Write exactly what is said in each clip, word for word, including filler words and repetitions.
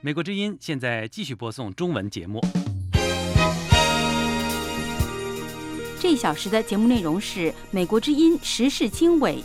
美国之音现在继续播送中文节目。 这一小时的节目内容是美国之音时事经纬。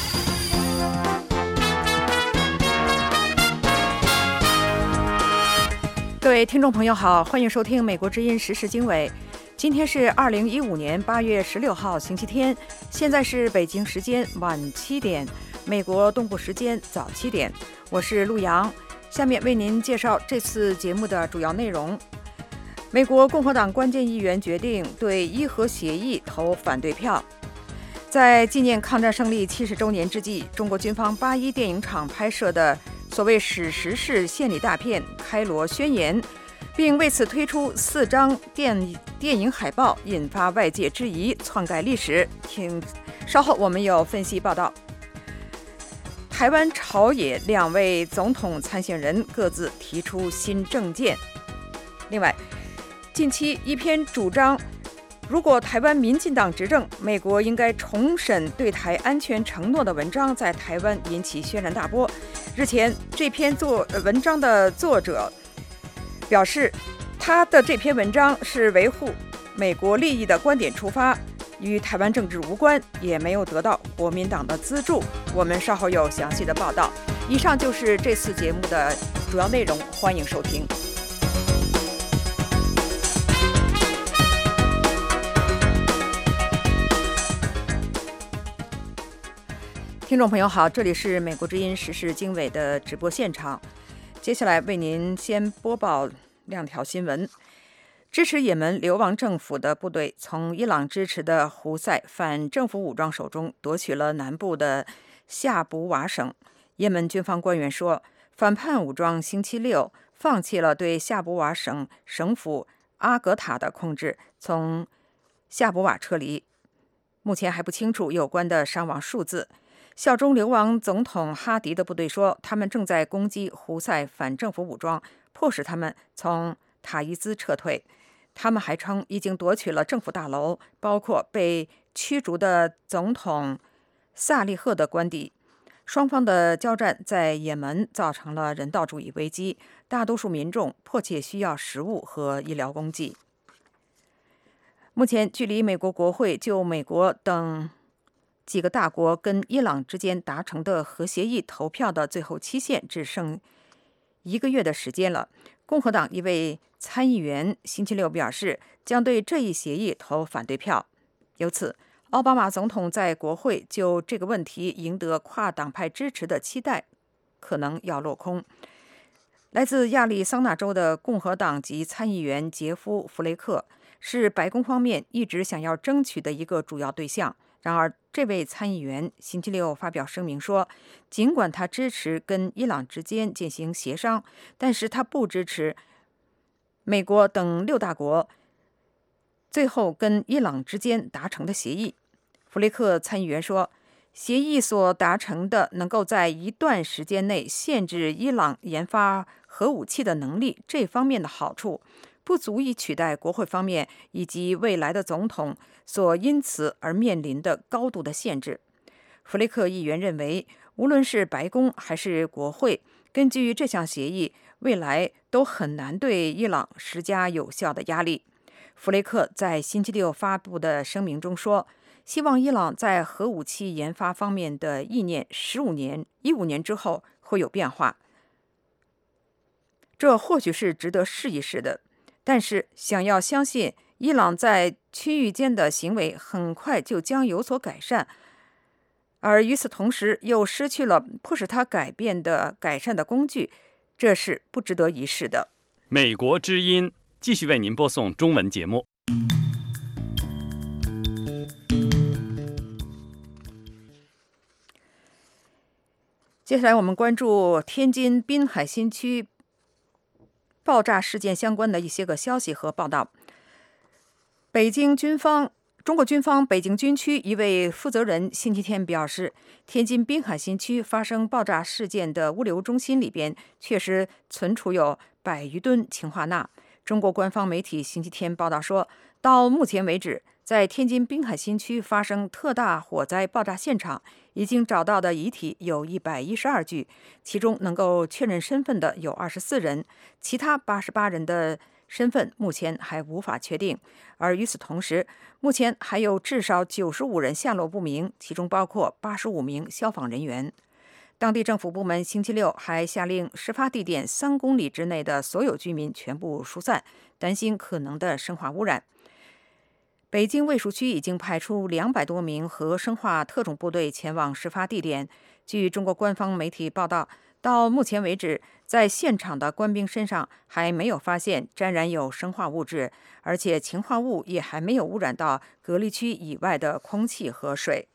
各位听众朋友好，欢迎收听美国之音时事经纬。今天是二零一五年八月十六号星期天，现在是北京时间晚七点，美国东部时间早七点。我是陆阳，下面为您介绍这次节目的主要内容。美国共和党关键议员决定对伊核协议投反对票。在纪念抗战胜利七十周年之际，中国军方八一电影厂拍摄的所谓史实式献礼大片《开罗宣言》，并为此推出四张电电影海报，引发外界质疑，篡改历史。请稍后我们有分析报道。台湾朝野两位总统参选人各自提出新政见。另外，近期一篇主张如果台湾民进党执政，美国应该重审对台安全承诺的文章在台湾引起轩然大波。日前，这篇作文章的作者表示，他的这篇文章是维护美国利益的观点出发，与台湾政治无关，也没有得到国民党的资助。我们稍后有详细的报道。以上就是这次节目的主要内容，欢迎收听。听众朋友好，这里是美国之音时事经纬的直播现场。接下来为您先播报两条新闻。支持也门流亡政府的部队从伊朗支持的胡塞反政府武装手中夺取了南部的夏卜瓦省。也门军方官员说，反叛武装星期六放弃了对夏卜瓦省省府阿格塔的控制，从夏卜瓦撤离。目前还不清楚有关的伤亡数字。效忠流亡总统哈迪的部队说，他们正在攻击胡塞反政府武装，迫使他们从塔伊兹撤退。他们还称已经夺取了政府大楼，包括被驱逐的总统萨利赫的官邸。双方的交战在也门造成了人道主义危机，大多数民众迫切需要食物和医疗供给。目前，距离美国国会就美国等几个大国跟伊朗之间达成的核协议投票的最后期限只剩一个月的时间了。共和党一位参议员星期六表示，将对这一协议投反对票。由此，奥巴马总统在国会就这个问题赢得跨党派支持的期待可能要落空。来自亚利桑那州的共和党籍参议员杰夫·弗雷克是白宫方面一直想要争取的一个主要对象。然而，这位参议员星期六发表声明说，尽管他支持跟伊朗之间进行协商，但是他不支持美国等六大国最后跟伊朗之间达成的协议。弗雷克参议员说，协议所达成的能够在一段时间内限制伊朗研发核武器的能力，这方面的好处不足以取代国会方面以及未来的总统所因此而面临的高度的限制。弗雷克议员认为，无论是白宫还是国会，根据这项协议，未来都很难对伊朗施加有效的压力。弗雷克在星期六发布的声明中说，希望伊朗在核武器研发方面的意念十五年、一五年之后会有变化。这或许是值得试一试的。但是，想要相信伊朗在区域间的行为很快就将有所改善，而与此同时又失去了迫使他改变的改善的工具，这是不值得一试的。 美国之音继续为您播送中文节目。 接下来我们关注天津滨海新区爆炸事件相关的一些个消息和报道。北京军方中国军方北京军区一位负责人星期天表示，天津滨海新区发生爆炸事件的物流中心里边确实存储有百余吨氰化钠。中国官方媒体星期天报道说，到目前为止， 在天津滨海新区发生特大火灾爆炸现场已经找到的遗体有一百一十二具，其中能够确认身份的有二十四人，其他八十八人的身份目前还无法确定。而与此同时，目前还有至少九十五人下落不明，其中包括八十五名消防人员。当地政府部门星期六还下令事发地点三公里之内的所有居民全部疏散，担心可能的生化污染。北京卫戍区已经派出两百多名核生化特种部队前往事发地点。据中国官方媒体报道，到目前为止，在现场的官兵身上还没有发现沾染有生化物质，而且氰化物也还没有污染到隔离区以外的空气和水。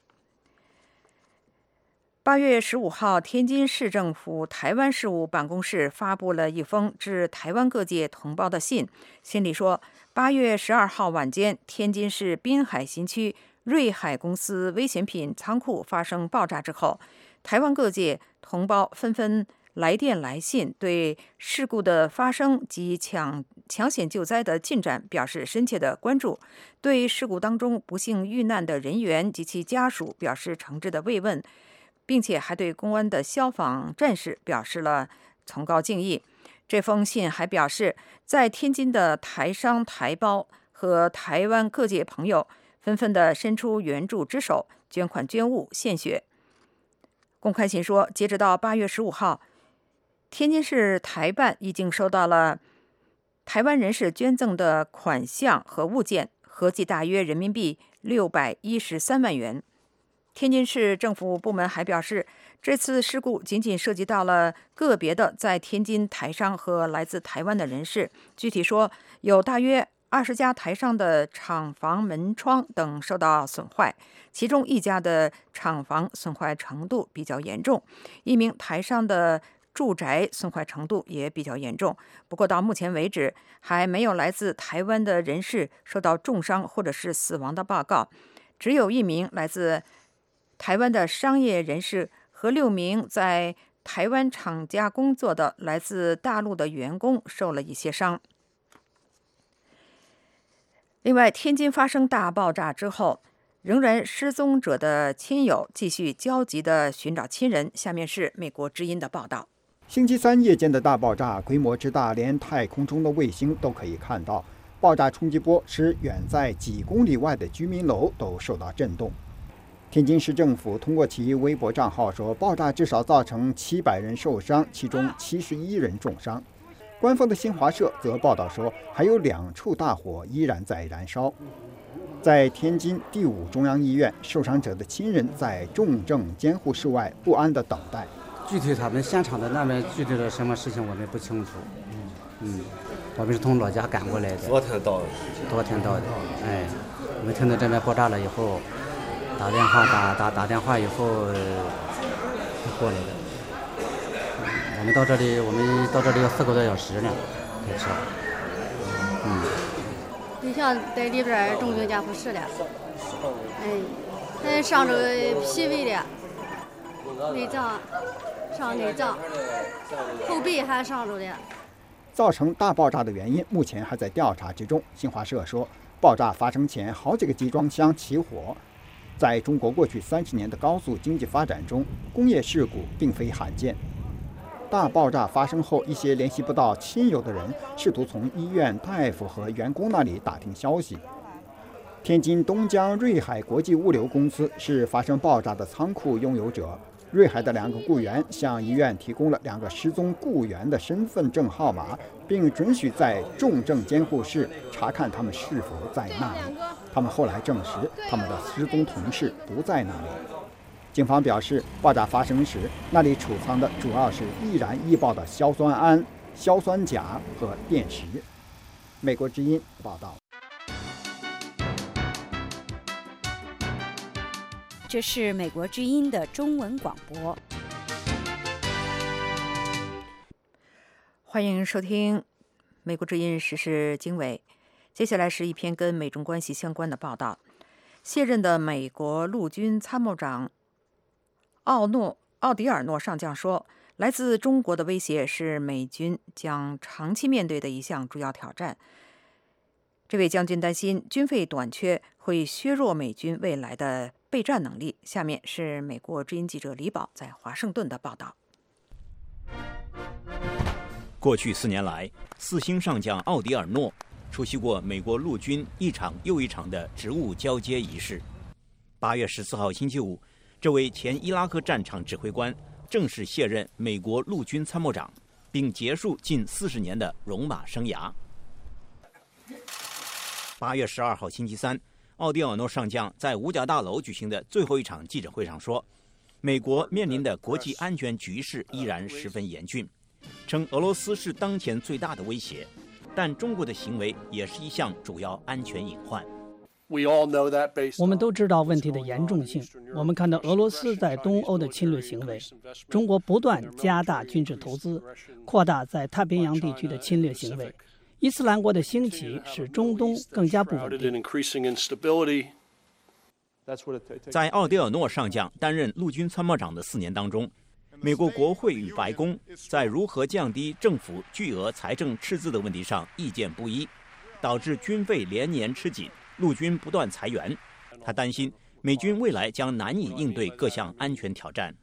八月十五号，天津市政府台湾事务办公室发布了一封致台湾各界同胞的信，信里说，八月十二号晚间，天津市滨海新区瑞海公司危险品仓库发生爆炸之后，台湾各界同胞纷纷来电来信，对事故的发生及抢抢险救灾的进展表示深切的关注，对事故当中不幸遇难的人员及其家属表示诚挚的慰问，并且还对公安的消防战士表示了崇高敬意。这封信还表示，在天津的台商、台胞和台湾各界朋友纷纷地伸出援助之手，捐款捐物献血。公开信说，截止到八月十五号，天津市台办已经收到了台湾人士捐赠的款项和物件，合计大约人民币六百一十三万元。天津市政府部门还表示，这次事故仅仅涉及到了个别的在天津台商和来自台湾的人士。具体说，有大约二十家台商的厂房门窗等受到损坏，其中一家的厂房损坏程度比较严重，一名台商的住宅损坏程度也比较严重。不过到目前为止，还没有来自台湾的人士受到重伤或者是死亡的报告，只有一名来自台湾的商业人士和六名在台湾厂家工作的来自大陆的员工受了一些伤。另外，天津发生大爆炸之后，仍然失踪者的亲友继续焦急地寻找亲人。下面是美国之音的报道。 星期三夜间的大爆炸规模之大，连太空中的卫星都可以看到。爆炸冲击波使远在几公里外的居民楼都受到震动。天津市政府通过其微博账号说，爆炸至少造成七百人受伤，其中七十一人重伤。官方的新华社则报道说，还有两处大火依然在燃烧。在天津第五中央医院，受伤者的亲人在重症监护室外不安地等待。 具体他们现场的那边具体的什么事情我们不清楚。嗯，我们是从老家赶过来的。 昨天到的。 昨天到的。哎，我们听到这边爆炸了以后，打电话打打打电话以后过来的。我们到这里，我们到这里要四个多小时呢，开车。嗯。 对象在里边重症监护室了。哎，还伤着脾胃的，内脏，伤内脏，后背还伤着的。 造成大爆炸的原因目前还在调查之中。新华社说，爆炸发生前，好几个集装箱起火。在中国过去三十年的高速经济发展中，工业事故并非罕见。大爆炸发生后，一些联系不到亲友的人试图从医院、大夫和员工那里打听消息。天津东江瑞海国际物流公司是发生爆炸的仓库拥有者。瑞海的两个雇员向医院提供了两个失踪雇员的身份证号码，并准许在重症监护室查看他们是否在那里。他们后来证实，他们的失踪同事不在那里。警方表示，爆炸发生时，那里储藏的主要是易燃易爆的硝酸铵、硝酸钾和电石。美国之音报道。 这是美国之音的中文广播。 欢迎收听美国之音时事经纬。接下来是一篇跟美中关系相关的报道。卸任的美国陆军参谋长奥诺奥迪尔诺上将说，来自中国的威胁是美军将长期面对的一项主要挑战。 这位将军担心军费短缺会削弱美军未来的备战能力。下面是美国之音记者李宝在华盛顿的报道。 过去四年来，四星上将奥迪尔诺出席过美国陆军一场又一场的职务交接仪式。八月十四号星期五，这位前伊拉克战场指挥官正式卸任美国陆军参谋长，并结束近四十年的戎马生涯。八月十二号星期三，奥迪尔诺上将在五角大楼举行的最后一场记者会上说，美国面临的国际安全局势依然十分严峻，称俄罗斯是当前最大的威胁，但中国的行为也是一项主要安全隐患。 我们都知道问题的严重性。我们看到俄罗斯在东欧的侵略行为，中国不断加大军事投资，扩大在太平洋地区的侵略行为。伊斯兰国的兴起使中东更加不稳定。 在奥迪尔诺上将担任陆军参谋长的四年当中，美国国会与白宫在如何降低政府巨额财政赤字的问题上意见不一，导致军费连年吃紧，陆军不断裁员。他担心美军未来将难以应对各项安全挑战。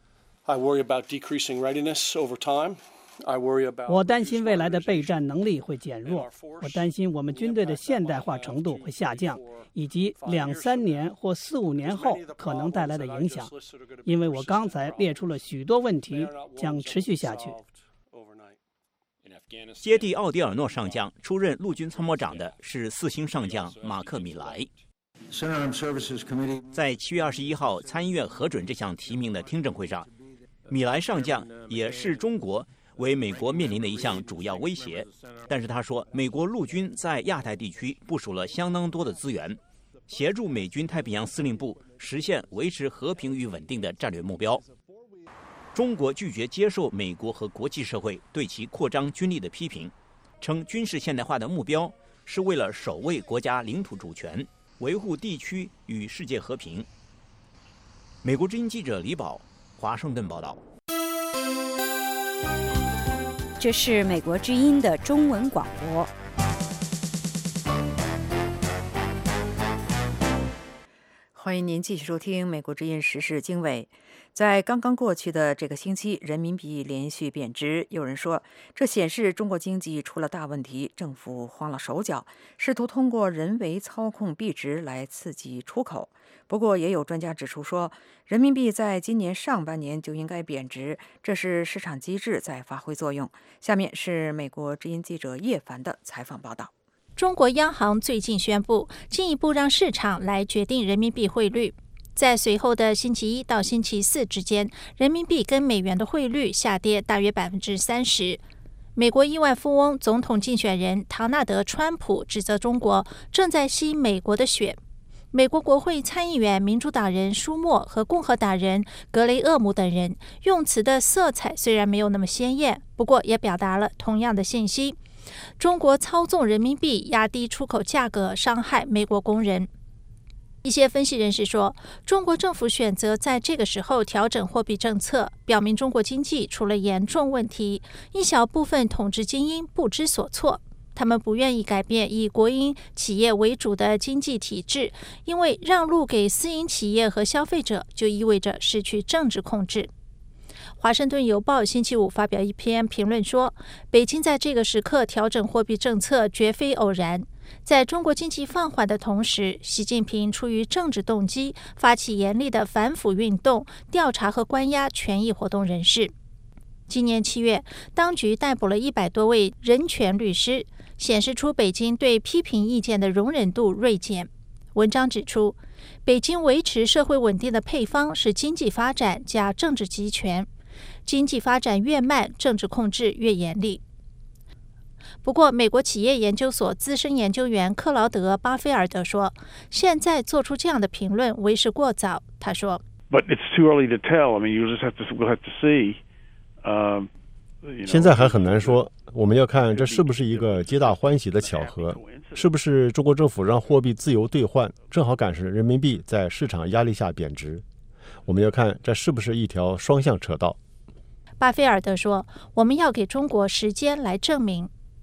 我担心未来的备战能力会减弱，我担心我们军队的现代化程度会下降，以及两三年或四五年后可能带来的影响，因为我刚才列出了许多问题将持续下去。 接替奥迪尔诺上将出任陆军参谋长的是四星上将马克·米莱。在七月二十一号参议院核准这项提名的听证会上，米莱上将也视中国为美国面临的一项主要威胁，但是他说，美国陆军在亚太地区部署了相当多的资源，协助美军太平洋司令部实现维持和平与稳定的战略目标。中国拒绝接受美国和国际社会对其扩张军力的批评，称军事现代化的目标是为了守卫国家领土主权，维护地区与世界和平。美国之音记者李宝，华盛顿报道。 这是美国之音的中文广播。 欢迎您继续收听美国之音时事经纬。在刚刚过去的这个星期，人民币连续贬值，有人说这显示中国经济出了大问题，政府慌了手脚，试图通过人为操控币值来刺激出口。不过也有专家指出说，人民币在今年上半年就应该贬值，这是市场机制在发挥作用。下面是美国之音记者叶凡的采访报道。 中国央行最近宣布，进一步让市场来决定人民币汇率。在随后的星期一到星期四之间，人民币跟美元的汇率下跌大约百分之三十。美国亿万富翁、总统竞选人唐纳德·川普指责中国正在吸美国的血。美国国会参议员民主党人舒默和共和党人格雷厄姆等人用词的色彩虽然没有那么鲜艳，不过也表达了同样的信息：中国操纵人民币压低出口价格，伤害美国工人。一些分析人士说，中国政府选择在这个时候调整货币政策，表明中国经济出了严重问题。一小部分统治精英不知所措，他们不愿意改变以国营企业为主的经济体制，因为让路给私营企业和消费者就意味着失去政治控制。华盛顿邮报星期五发表一篇评论说，北京在这个时刻调整货币政策绝非偶然。在中国经济放缓的同时，习近平出于政治动机发起严厉的反腐运动，调查和关押权益活动人士。今年七月，当局逮捕了一百多位人权律师，显示出北京对批评意见的容忍度锐减。文章指出，北京维持社会稳定的配方是经济发展加政治集权，经济发展越慢，政治控制越严厉。不过，美国企业研究所资深研究员克劳德·巴菲尔德说，现在做出这样的评论为时过早。他说 But it's too early to tell. I mean, you just have to, we'll have to see. Um, 现在还很难说，我们要看这是不是一个皆大欢喜的巧合，是不是中国政府让货币自由兑换，正好赶上人民币在市场压力下贬值。我们要看这是不是一条双向车道。 巴菲尔德说，我们要给中国时间来证明。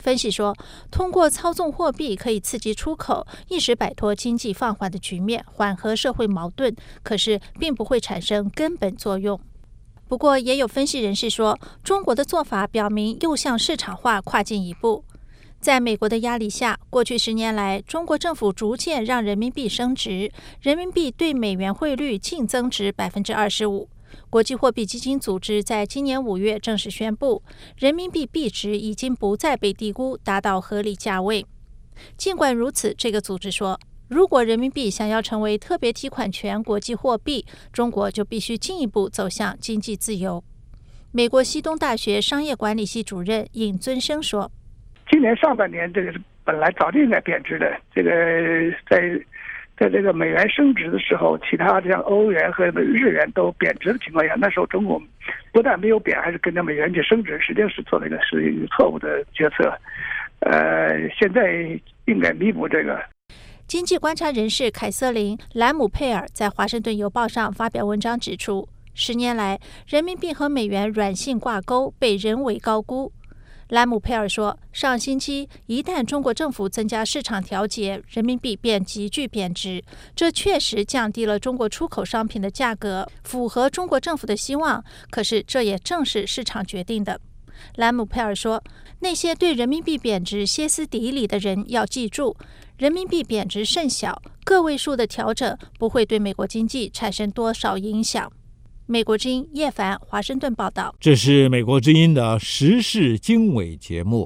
分析说，通过操纵货币可以刺激出口，一时摆脱经济放缓的局面，缓和社会矛盾，可是并不会产生根本作用。不过，也有分析人士说，中国的做法表明又向市场化跨进一步。在美国的压力下，过去十年来，中国政府逐渐让人民币升值，人民币对美元汇率净增值百分之二十五。国际货币基金组织在今年五月正式宣布，人民币币值已经不再被低估，达到合理价位。尽管如此，这个组织说，如果人民币想要成为特别提款权国际货币，中国就必须进一步走向经济自由。美国西东大学商业管理系主任尹尊生说， 今年上半年这个本来早就应该贬值的，这个在在这个美元升值的时候，其他像欧元和日元都贬值的情况下，那时候中国不但没有贬，还是跟着美元去升值，实际上是做了一个是一个错误的决策。呃，现在应该弥补这个。 经济观察人士凯瑟琳·兰姆佩尔在《华盛顿邮报》上发表文章指出，十年来，人民币和美元软性挂钩被人为高估。兰姆佩尔说，上星期一旦中国政府增加市场调节，人民币便急剧贬值，这确实降低了中国出口商品的价格，符合中国政府的希望，可是这也正是市场决定的。兰姆佩尔说，那些对人民币贬值歇斯底里的人要记住，人民币贬值甚小，个位数的调整不会对美国经济产生多少影响。美国之音叶凡华盛顿报道。 这是美国之音的时事经纬节目。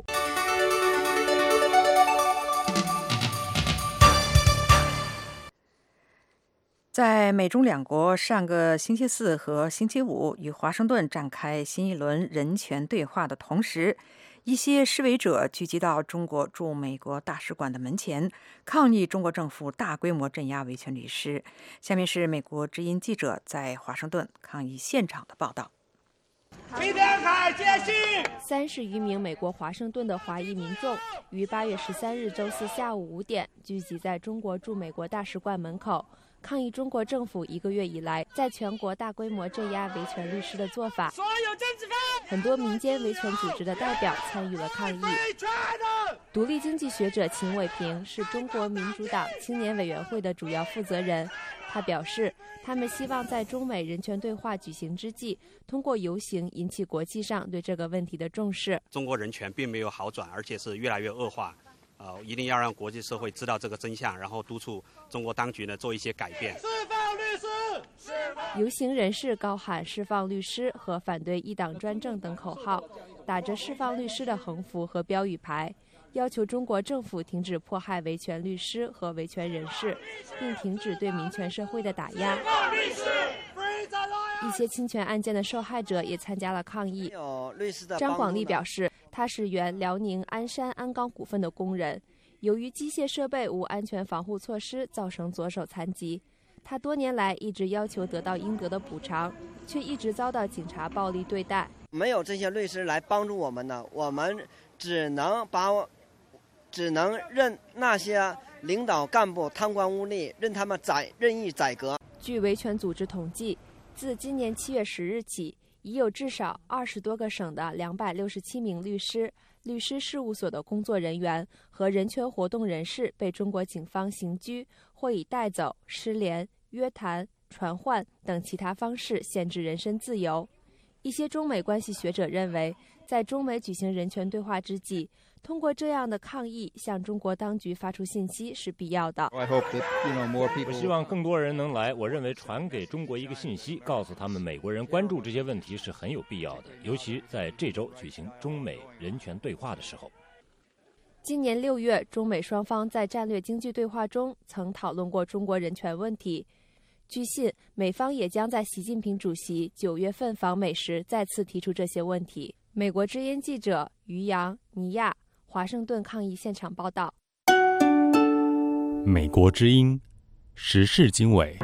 在美中两国上个星期四和星期五与华盛顿展开新一轮人权对话的同时，一些示威者聚集到中国驻美国大使馆的门前，抗议中国政府大规模镇压维权律师。下面是美国之音记者在华盛顿抗议现场的报道。 三十余名美国华盛顿的华裔民众于八月十三日周四下午五点聚集在中国驻美国大使馆门口，抗议中国政府一个月以来在全国大规模镇压维权律师的做法。所有政治犯，很多民间维权组织的代表参与了抗议。独立经济学者秦伟平是中国民主党青年委员会的主要负责人，他表示，他们希望在中美人权对话举行之际，通过游行引起国际上对这个问题的重视。 中国人权并没有好转，而且是越来越恶化。呃，一定要让国际社会知道这个真相，然后督促中国当局呢做一些改变。释放律师！ 游行人士高喊释放律师和反对一党专政等口号，打着释放律师的横幅和标语牌，要求中国政府停止迫害维权律师和维权人士，并停止对民权社会的打压。一些侵权案件的受害者也参加了抗议。张广利表示，他是原辽宁鞍山鞍钢股份的工人，由于机械设备无安全防护措施，造成左手残疾。他多年来一直要求得到应得的补偿，却一直遭到警察暴力对待。 没有这些律师来帮助我们呢，我们只能把我只能任那些领导干部贪官污吏，任他们宰任意宰割。 据维权组织统计，自今年七月十日起，已有至少二十多个省的两百六十七名律师、律师事务所的工作人员和人权活动人士被中国警方刑拘，或以带走、失联、约谈、传唤等其他方式限制人身自由。一些中美关系学者认为，在中美举行人权对话之际，通过这样的抗议向中国当局发出信息是必要的。 我希望更多人能来，我认为传给中国一个信息，告诉他们美国人关注这些问题是很有必要的，尤其在这周举行中美人权对话的时候。 今年六月，中美双方在战略经济对话中曾讨论过中国人权问题。据信，美方也将在习近平主席九月份访美时再次提出这些问题。美国之音记者于洋、尼亚，华盛顿抗议现场报道。 美国之音时事经纬。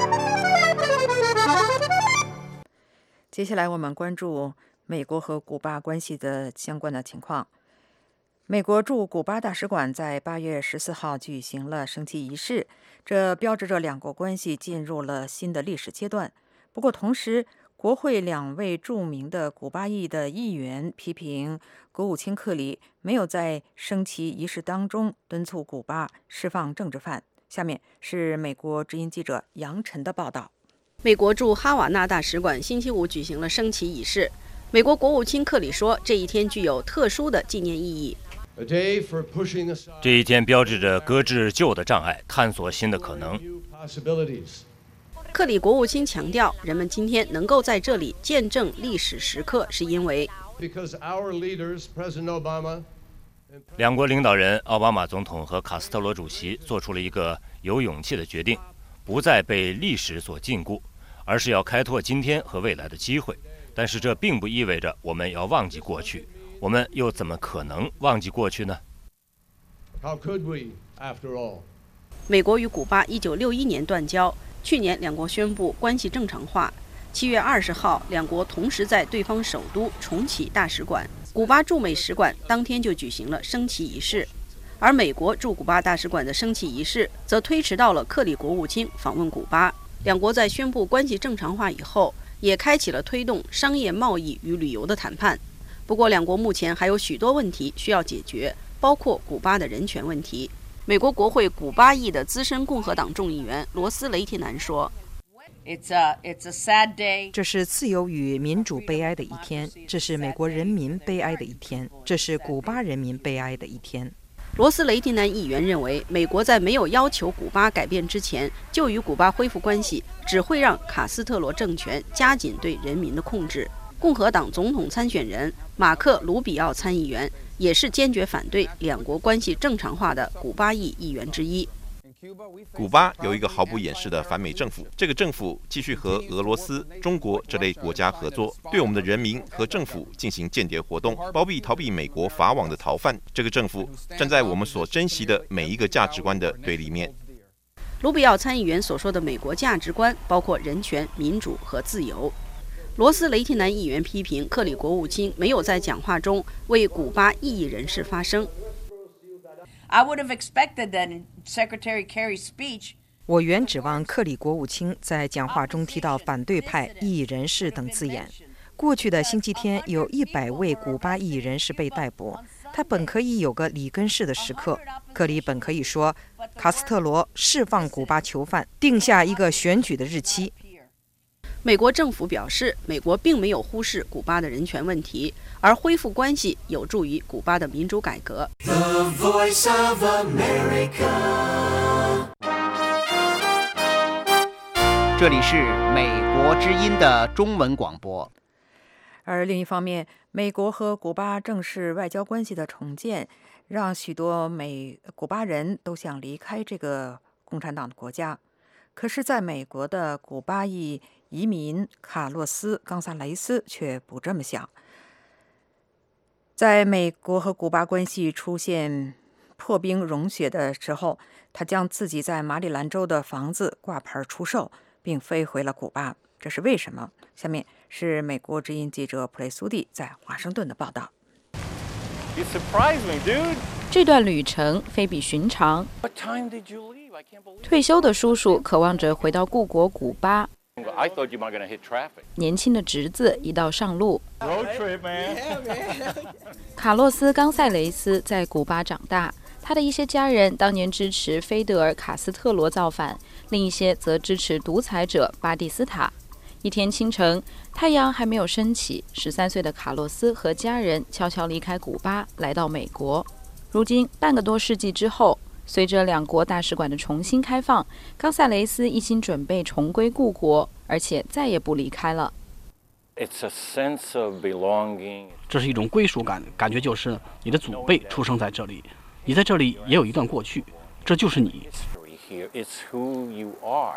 接下来我们关注美国和古巴关系的相关的情况。美国驻古巴大使馆在八月十四号举行了升旗仪式，这标志着两国关系进入了新的历史阶段。不过同时， 国会两位著名的古巴裔的议员批评国务卿克里没有在升旗仪式当中敦促古巴释放政治犯。下面是美国之音记者杨晨的报道。 美国驻哈瓦那大使馆星期五举行了升旗仪式。美国国务卿克里说，这一天具有特殊的纪念意义。 这一天标志着搁置旧的障碍，探索新的可能。 克里国务卿强调，人们今天能够在这里见证历史时刻，是因为两国领导人奥巴马总统和卡斯特罗主席做出了一个有勇气的决定，不再被历史所禁锢，而是要开拓今天和未来的机会。但是这并不意味着我们要忘记过去，我们又怎么可能忘记过去呢？ 美国与古巴一九六一年断交，去年两国宣布关系正常化。七月二十号，两国同时在对方首都重启大使馆。古巴驻美使馆当天就举行了升旗仪式，而美国驻古巴大使馆的升旗仪式则推迟到了克里国务卿访问古巴。两国在宣布关系正常化以后，也开启了推动商业贸易与旅游的谈判。不过，两国目前还有许多问题需要解决，包括古巴的人权问题。美国国会古巴裔的资深共和党众议员罗斯雷提南说。 It's a, it's a sad day. 这是自由与民主悲哀的一天，这是美国人民悲哀的一天，这是古巴人民悲哀的一天。 罗斯雷提南议员认为，美国在没有要求古巴改变之前就与古巴恢复关系，只会让卡斯特罗政权加紧对人民的控制。共和党总统参选人马克·卢比奥参议员也是坚决反对两国关系正常化的古巴裔议员之一。 古巴有一个毫不掩饰的反美政府，这个政府继续和俄罗斯、中国这类国家合作，对我们的人民和政府进行间谍活动，包庇逃避美国法网的逃犯。这个政府站在我们所珍惜的每一个价值观的对立面。 卢比奥参议员所说的美国价值观包括人权、民主和自由。罗斯雷提南议员批评克里国务卿没有在讲话中为古巴异议人士发声。 I would have expected that in Secretary Kerry's speech. 我原指望克里国务卿在讲话中提到反对派、异议人士等字眼。过去的星期天，有一百位古巴异议人士被逮捕，他本可以有个里根式的时刻。克里本可以说，卡斯特罗释放古巴囚犯，定下一个选举的日期。 美国政府表示，美国并没有忽视古巴的人权问题，而恢复关系有助于古巴的民主改革。 The Voice of America. 这里是美国之音的中文广播。 而另一方面，美国和古巴正式外交关系的重建，让许多美古巴人都想离开这个共产党的国家。可是，在美国的古巴裔移民卡洛斯·冈萨雷斯却不这么想。在美国和古巴关系出现破冰融雪的时候，他将自己在马里兰州的房子挂牌出售，并飞回了古巴。这是为什么？下面是美国之音记者普雷苏蒂在华盛顿的报道。 You surprised me, dude. 这段旅程非比寻常。退休的叔叔渴望着回到故国古巴。 I thought you might gonna hit traffic. 年轻的侄子一道上路。 Road trip, man. 卡洛斯·冈塞雷斯在古巴长大，他的一些家人当年支持菲德尔·卡斯特罗造反，另一些则支持独裁者巴蒂斯塔。一天清晨，太阳还没有升起，十三岁的卡洛斯和家人悄悄离开古巴，来到美国。如今半个多世纪之后，随着两国大使馆的重新开放，冈萨雷斯一心准备重归故国，而且再也不离开了。 It's a sense of belonging. 这是一种归属感，感觉就是你的祖辈出生在这里，你在这里也有一段过去，这就是你。 It's who you are.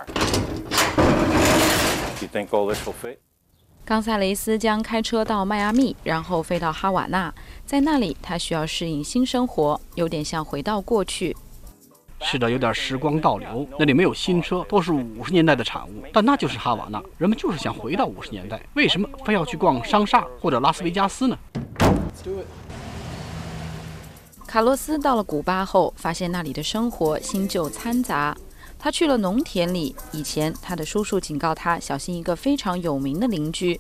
You think all this will fit? 冈萨雷斯将开车到迈阿密，然后飞到哈瓦那，在那里他需要适应新生活，有点像回到过去。 是的，有点时光倒流。那里没有新车，都是五十年代的产物，但那就是哈瓦那。人们就是想回到五十年代，为什么非要去逛商厦或者拉斯维加斯呢？ 卡洛斯到了古巴后，发现那里的生活新旧掺杂。 他去了农田里，以前他的叔叔警告他小心一个非常有名的邻居。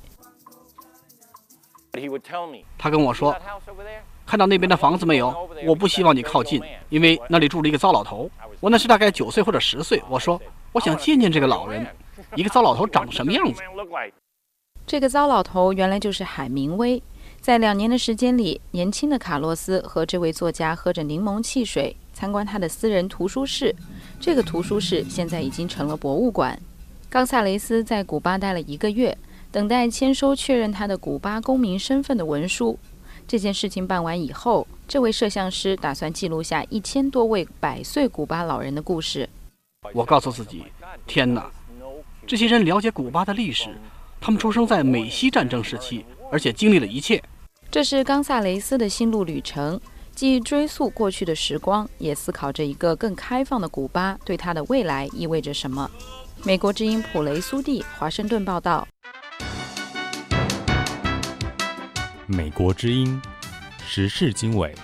他跟我说，看到那边的房子没有？我不希望你靠近，因为那里住了一个糟老头。我那时大概九岁或者十岁，我说我想见见这个老人，一个糟老头长什么样子？ 这个糟老头原来就是海明威。在两年的时间里，年轻的卡洛斯和这位作家喝着柠檬汽水，参观他的私人图书室。这个图书室现在已经成了博物馆。冈萨雷斯在古巴待了一个月，等待签收确认他的古巴公民身份的文书。这件事情办完以后，这位摄像师打算记录下一千多位百岁古巴老人的故事。 我告诉自己，天哪，这些人了解古巴的历史，他们出生在美西战争时期，而且经历了一切。 这是冈萨雷斯的心路旅程，既追溯过去的时光，也思考着一个更开放的古巴对他的未来意味着什么。美国之音普雷苏蒂，华盛顿报道。 美国之音时事经纬，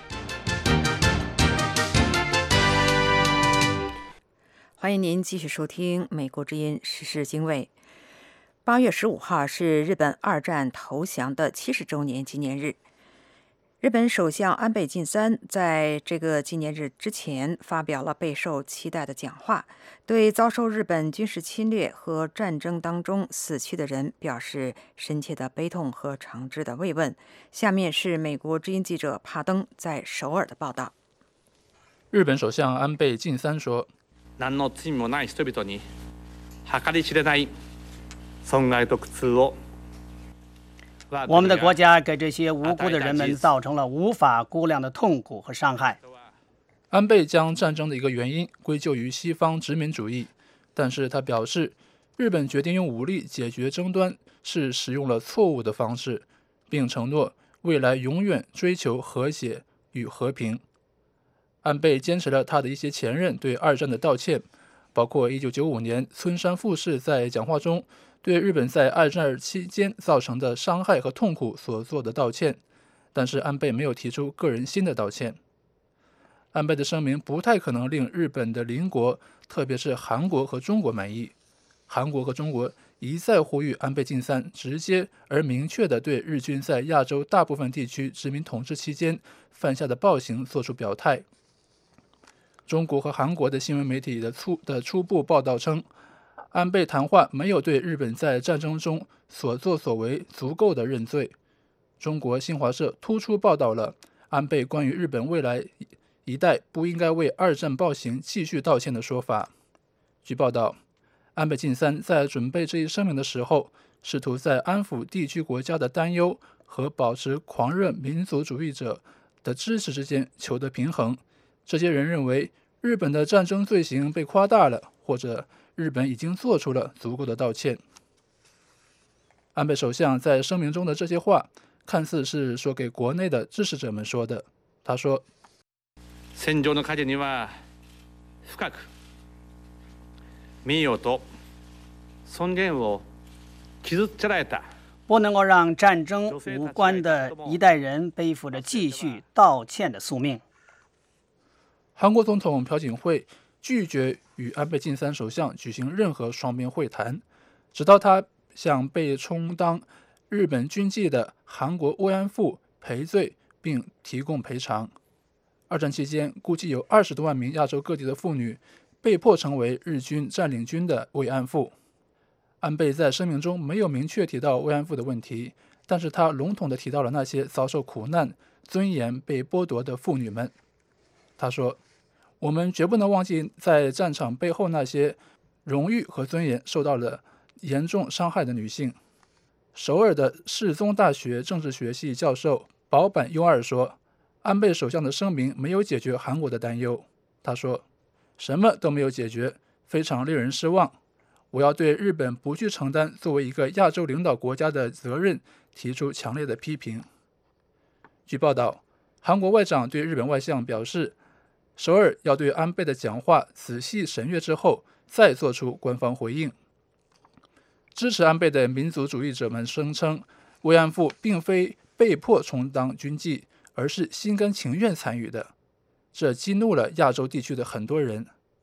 欢迎您继续收听美国之音时事经纬。八月十五号是日本二战投降的七十周年纪念日。日本首相安倍晋三在这个纪念日之前发表了备受期待的讲话，对遭受日本军事侵略和战争当中死去的人表示深切的悲痛和诚挚的慰问。下面是美国之音记者帕登在首尔的报道。 日本首相安倍晋三说：“何の罪もない人々に計り知れない損害と苦痛を。” 我们的国家给这些无辜的人们造成了无法估量的痛苦和伤害。 安倍将战争的一个原因归咎于西方殖民主义，但是他表示，日本决定用武力解决争端是使用了错误的方式，并承诺未来永远追求和谐与和平。安倍坚持了他的一些前任对二战的道歉，包括一九九五年村山富士在讲话中对日本在二战期间造成的伤害和痛苦所做的道歉，但是安倍没有提出个人新的道歉。安倍的声明不太可能令日本的邻国，特别是韩国和中国满意。韩国和中国一再呼吁安倍晋三直接而明确地对日军在亚洲大部分地区殖民统治期间犯下的暴行作出表态。中国和韩国的新闻媒体的初的初步报道称，安倍谈话没有对日本在战争中所作所为足够的认罪。中国新华社突出报道了安倍关于日本未来一代不应该为二战暴行继续道歉的说法。据报道，安倍晋三在准备这一声明的时候，试图在安抚地区国家的担忧和保持狂热民族主义者的支持之间求得平衡。这些人认为日本的战争罪行被夸大了，或者日本已经做出了足够的道歉。安倍首相在声明中的这些话，看似是说给国内的支持者们说的。他说：“戦場の影には深く名誉と尊厳を傷つけられた。” 不能够让战争无关的一代人背负着继续道歉的宿命。 韩国总统朴槿惠拒绝与安倍晋三首相举行任何双边会谈，直到他向被充当日本军妓的韩国慰安妇赔罪并提供赔偿。二战期间，估计有二十多万名亚洲各地的妇女被迫成为日军占领军的慰安妇。安倍在声明中没有明确提到慰安妇的问题，但是他笼统地提到了那些遭受苦难、尊严被剥夺的妇女们。他说：“我们绝不能忘记在战场背后那些荣誉和尊严受到了严重伤害的女性。”首尔的世宗大学政治学系教授保坂优二说：“安倍首相的声明没有解决韩国的担忧。”他说：“什么都没有解决，非常令人失望。我要对日本不去承担作为一个亚洲领导国家的责任提出强烈的批评。”据报道，韩国外长对日本外相表示，首尔要对安倍的讲话仔细审阅之后再做出官方回应。支持安倍的民族主义者们声称，慰安妇并非被迫充当军妓，而是心甘情愿参与的，这激怒了亚洲地区的很多人。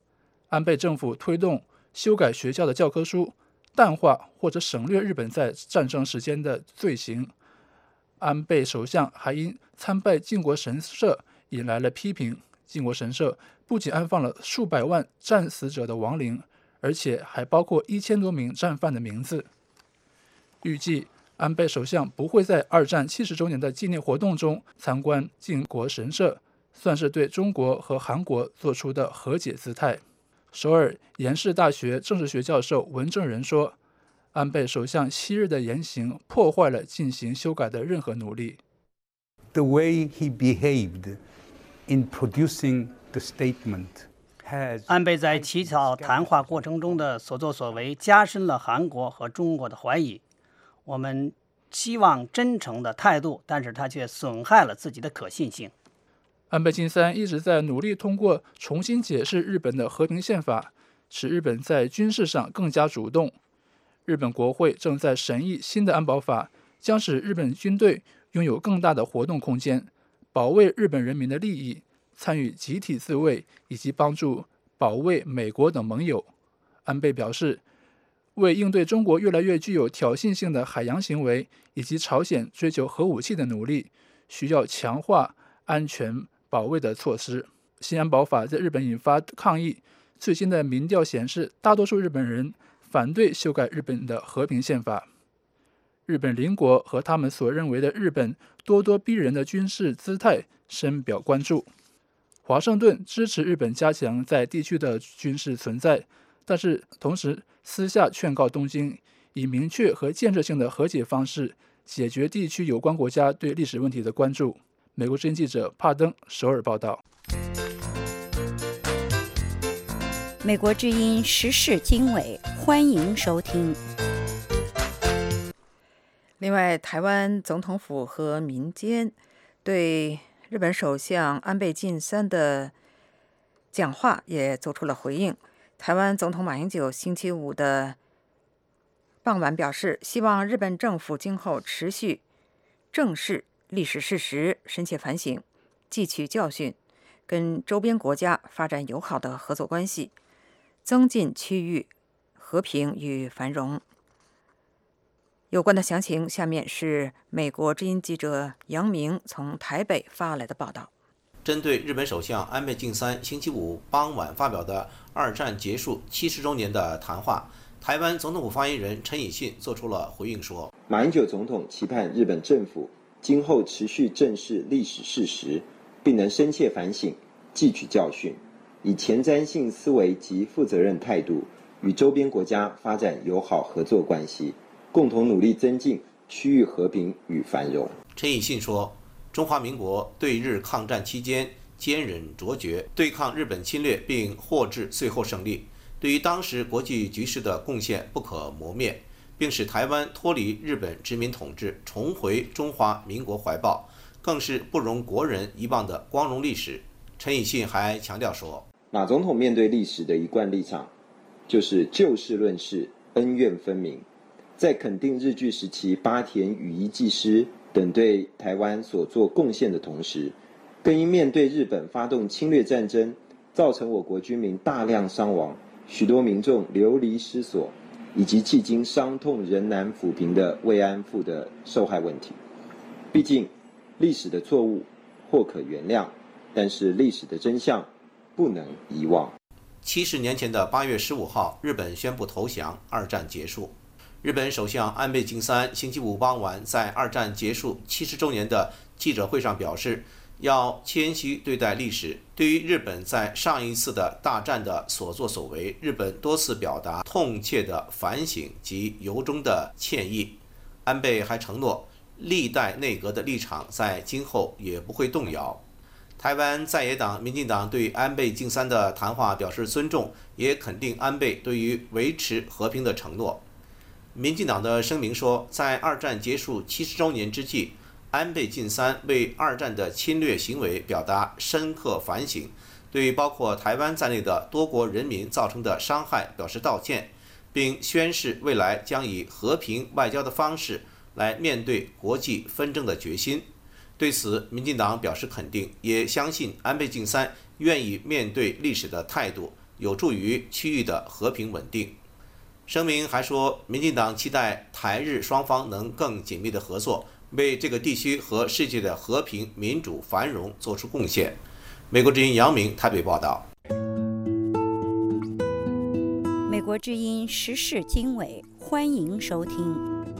安倍政府推动修改学校的教科书，淡化或者省略日本在战争时间的罪行。安倍首相还因参拜靖国神社引来了批评。靖国神社不仅安放了数百万战死者的亡灵，而且还包括一千多名战犯的名字。预计安倍首相不会在二战七十周年的纪念活动中参观靖国神社，算是对中国和韩国做出的和解姿态。首尔延世大学政治学教授文正仁说，安倍首相昔日的言行破坏了进行修改的任何努力。 The way he behaved in producing the statement has 安倍在起草谈话过程中的所作所为，加深了韩国和中国的怀疑。我们期望真诚的态度，但是他却损害了自己的可信性。 安倍晋三一直在努力通过重新解释日本的和平宪法，使日本在军事上更加主动。日本国会正在审议新的安保法，将使日本军队拥有更大的活动空间，保卫日本人民的利益，参与集体自卫，以及帮助保卫美国等盟友。安倍表示，为应对中国越来越具有挑衅性的海洋行为，以及朝鲜追求核武器的努力，需要强化安全保卫的措施。新安保法在日本引发抗议，最新的民调显示，大多数日本人反对修改日本的和平宪法。日本邻国和他们所认为的日本咄咄逼人的军事姿态深表关注。华盛顿支持日本加强在地区的军事存在，但是同时私下劝告东京，以明确和建设性的和解方式解决地区有关国家对历史问题的关注。美国之音记者帕登首尔报道。 美国之音时事经纬，欢迎收听。 另外，台湾总统府和民间对日本首相安倍晋三的讲话也做出了回应。台湾总统马英九星期五的傍晚表示，希望日本政府今后持续正视历史事实，深切反省，汲取教训，跟周边国家发展友好的合作关系，增进区域和平与繁荣。有关的详情，下面是美国之音记者杨明从台北发来的报道。 针对日本首相安倍晋三星期五傍晚发表的二战结束七十周年的谈话，台湾总统府发言人陈以信做出了回应说， 马英九总统期盼日本政府今后持续正视历史事实，并能深切反省，汲取教训，以前瞻性思维及负责任态度，与周边国家发展友好合作关系，共同努力增进区域和平与繁荣。 陈以信说，中华民国对日抗战期间坚忍卓绝，对抗日本侵略并获致最后胜利，对于当时国际局势的贡献不可磨灭，并使台湾脱离日本殖民统治，重回中华民国怀抱，更是不容国人遗忘的光荣历史。陈以信还强调说， 马总统面对历史的一贯立场就是就事论事，恩怨分明，在肯定日据时期八田羽衣技师等对台湾所做贡献的同时，更因面对日本发动侵略战争，造成我国军民大量伤亡，许多民众流离失所，以及迄今伤痛仍难抚平的慰安妇的受害问题。毕竟历史的错误或可原谅，但是历史的真相不能遗忘。 七十年前的八月十五号，日本宣布投降，二战结束。日本首相安倍晋三星期五傍晚在二战结束七十周年的记者会上表示，要谦虚对待历史。对于日本在上一次的大战的所作所为，日本多次表达痛切的反省及由衷的歉意。安倍还承诺，历代内阁的立场在今后也不会动摇。台湾在野党民进党对安倍晋三的谈话表示尊重，也肯定安倍对于维持和平的承诺。民进党的声明说，在二战结束七十周年之际，安倍晋三为二战的侵略行为表达深刻反省，对包括台湾在内的多国人民造成的伤害表示道歉，并宣示未来将以和平外交的方式来面对国际纷争的决心。对此，民进党表示肯定，也相信安倍晋三愿意面对历史的态度， 有助于区域的和平稳定。声明还说，民进党期待台日双方能更紧密的合作，为这个地区和世界的和平、民主、繁荣做出贡献。美国之音杨明台北报道。 美国之音时事经纬，欢迎收听。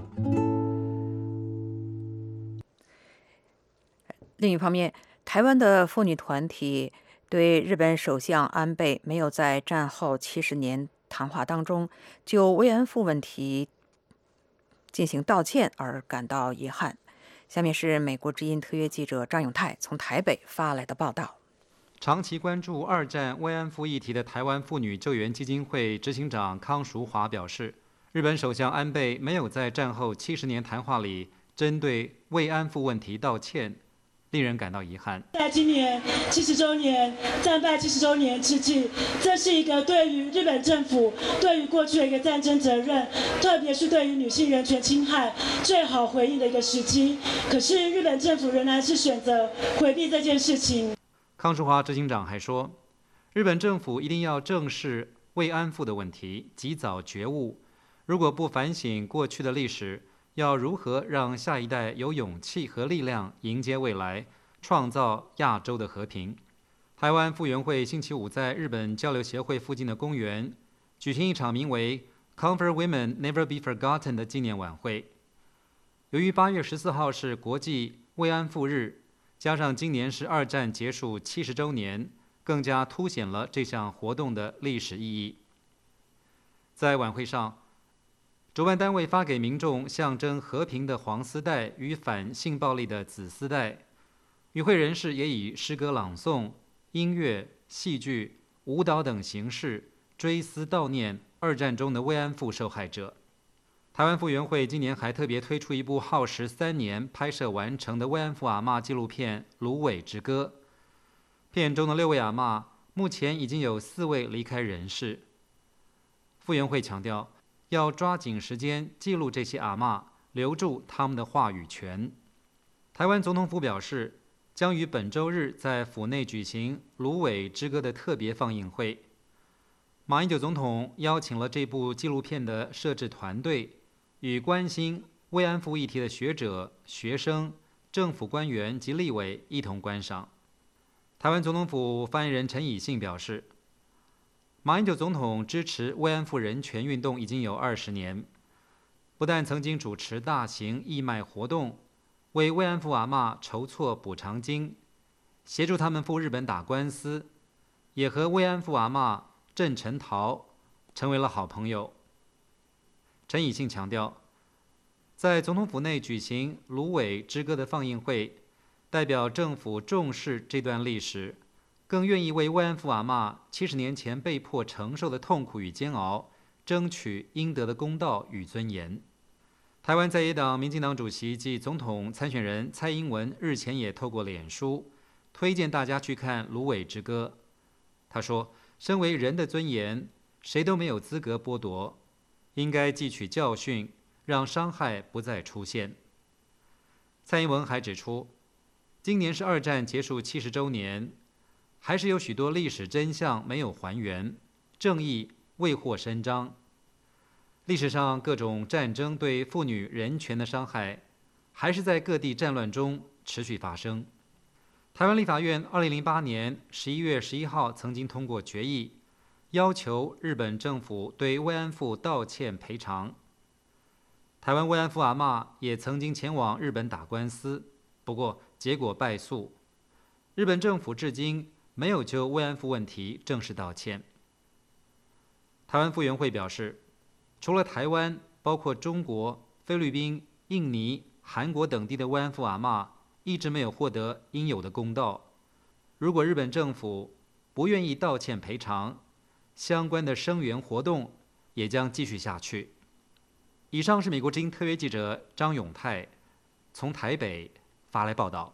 另一方面，台湾的妇女团体对日本首相安倍没有在战后七十年谈话当中就慰安妇问题进行道歉而感到遗憾。下面是美国之音特约记者张永泰从台北发来的报道。 长期关注二战慰安妇议题的台湾妇女救援基金会执行长康淑华表示，日本首相安倍没有在战后七十年谈话里针对慰安妇问题道歉，令人感到遗憾。 在今年七十周年战败七十周年之际，这是一个对于日本政府对于过去的一个战争责任，特别是对于女性人权侵害最好回应的一个时机。可是日本政府仍然是选择回避这件事情。 康淑华执行长还说，日本政府一定要正视慰安妇的问题，及早觉悟。如果不反省过去的历史，要如何让下一代有勇气和力量迎接未来，创造亚洲的和平？台湾妇援会星期五在日本交流协会附近的公园举行一场名为 Comfort Women Never Be Forgotten 的纪念晚会。由于八月十四号是国际慰安妇日，加上今年是二战结束七十周年，更加凸显了这项活动的历史意义。在晚会上，主办单位发给民众象征和平的黄丝带与反性暴力的紫丝带，与会人士也以诗歌朗诵、音乐、戏剧、舞蹈等形式追思悼念二战中的慰安妇受害者。台湾妇援会今年还特别推出一部耗时三年拍摄完成的慰安妇阿嬷纪录片《芦苇之歌》。片中的六位阿嬷，目前已经有四位离开人世。妇援会强调，要抓紧时间记录这些阿嬷，留住他们的话语权。台湾总统府表示，将于本周日在府内举行《芦苇之歌》的特别放映会。马英九总统邀请了这部纪录片的摄制团队，与关心慰安妇议题的学者、学生、政府官员及立委一同观赏。台湾总统府发言人陈以信表示，马英九总统支持慰安妇人权运动已经有二十年，不但曾经主持大型义卖活动，为慰安妇阿嬷筹措补偿金，协助他们赴日本打官司，也和慰安妇阿嬷郑成桃成为了好朋友。陈以信强调，在总统府内举行《芦苇之歌》的放映会，代表政府重视这段历史，更愿意为慰安妇阿嬷七十年前被迫承受的痛苦与煎熬，争取应得的公道与尊严。台湾在野党民进党主席及总统参选人蔡英文日前也透过脸书推荐大家去看《芦苇之歌》。他说，身为人的尊严，谁都没有资格剥夺，应该汲取教训，让伤害不再出现。蔡英文还指出，今年是二战结束七十周年，还是有许多历史真相没有还原，正义未获伸张。历史上各种战争对妇女人权的伤害，还是在各地战乱中持续发生。台湾立法院二零零八年十一月十一号曾经通过决议，要求日本政府对慰安妇道歉赔偿。台湾慰安妇阿嬷也曾经前往日本打官司，不过结果败诉。日本政府至今没有就慰安妇问题正式道歉。台湾妇援会表示，除了台湾，包括中国、菲律宾、印尼、韩国等地的慰安妇阿嬷一直没有获得应有的公道。如果日本政府不愿意道歉赔偿，相关的声援活动也将继续下去。以上是美国之音特约记者张永泰从台北发来报道。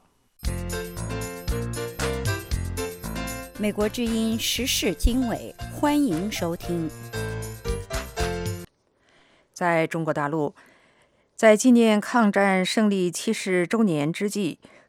美国之音时事经纬，欢迎收听。 在中国大陆，在纪念抗战胜利七十周年之际，